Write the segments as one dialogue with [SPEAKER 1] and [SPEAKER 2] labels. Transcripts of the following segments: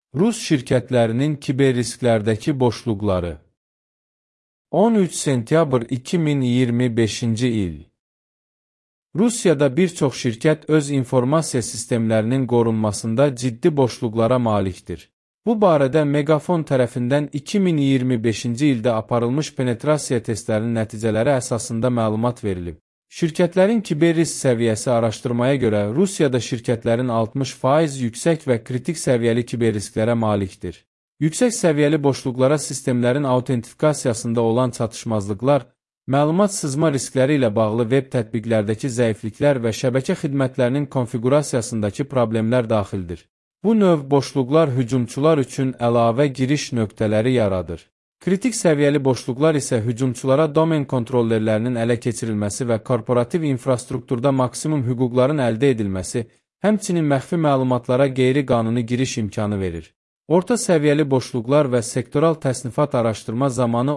[SPEAKER 1] Rus şirkətlərinin kiberrisklərdəki boşluqları. 13 sentyabr 2025-ci il. Rusiyada bir çox şirkət öz informasiya sistemlərinin qorunmasında ciddi boşluqlara malikdir. Bu barədə Megafon tərəfindən 2025-ci ildə aparılmış penetrasiya testlərinin nəticələri əsasında məlumat verilib. Şirkətlərin kiberrisk səviyyəsi araşdırmaya görə Rusiyada şirkətlərin 60% yüksək və kritik səviyyəli kiberrisklərə malikdir. Yüksək səviyyəli boşluqlara sistemlərin autentifikasiyasında olan çatışmazlıqlar, məlumat sızma riskləri ilə bağlı web tətbiqlərdəki zəifliklər və şəbəkə xidmətlərinin konfiqurasiyasındakı problemlər daxildir. Bu növ boşluqlar hücumçular üçün əlavə giriş nöqtələri yaradır. Kritik səviyyəli boşluqlar isə hücumçulara domen kontrollerlərinin ələ keçirilməsi və korporativ infrastrukturda maksimum hüquqların əldə edilməsi, həmçinin məxfi məlumatlara qeyri-qanuni giriş imkanı verir. Orta səviyyəli boşluqlar və sektoral təsnifat araşdırma zamanı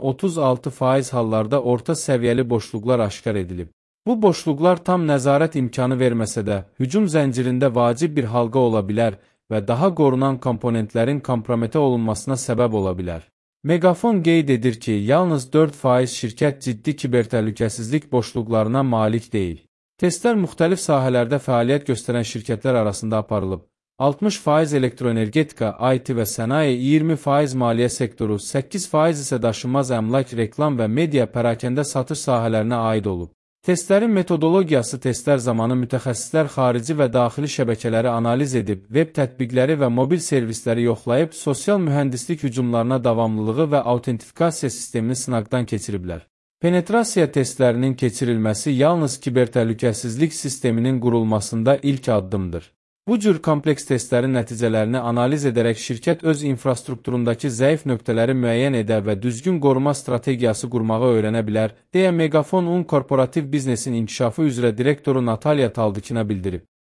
[SPEAKER 1] 36% hallarda orta səviyyəli boşluqlar aşkar edilib. Bu boşluqlar tam nəzarət imkanı verməsə də, hücum zəncirində vacib bir halqa ola bilər və daha qorunan komponentlərin kompromitə olunmasına səbəb ola bilər. Megafon qeyd edir ki, yalnız 4% şirkət ciddi kibertəhlükəsizlik boşluqlarına malik deyil. Testlər müxtəlif sahələrdə fəaliyyət göstərən şirkətlər arasında aparılıb. 60% elektroenergetika, IT və sənaye, 20% maliyyə sektoru, 8% isə daşınmaz əmlak, reklam və media pərakəndə satış sahələrinə aid olub. Testlərin metodologiyası testlər zamanı mütəxəssislər xarici və daxili şəbəkələri analiz edib, web tətbiqləri və mobil servisləri yoxlayıb, sosial mühəndislik hücumlarına davamlılığı və autentifikasiya sistemini sınaqdan keçiriblər. Penetrasiya testlərinin keçirilməsi yalnız kibertəhlükəsizlik sisteminin qurulmasında ilk addımdır. Bu cür kompleks testlərin nəticələrini analiz edərək şirkət öz infrastrukturundakı zəif nöqtələri müəyyən edə və düzgün qoruma strategiyası qurmağı öyrənə bilər, deyə Megafon korporativ biznesin inkişafı üzrə direktoru Natalya Taldıkina bildirib.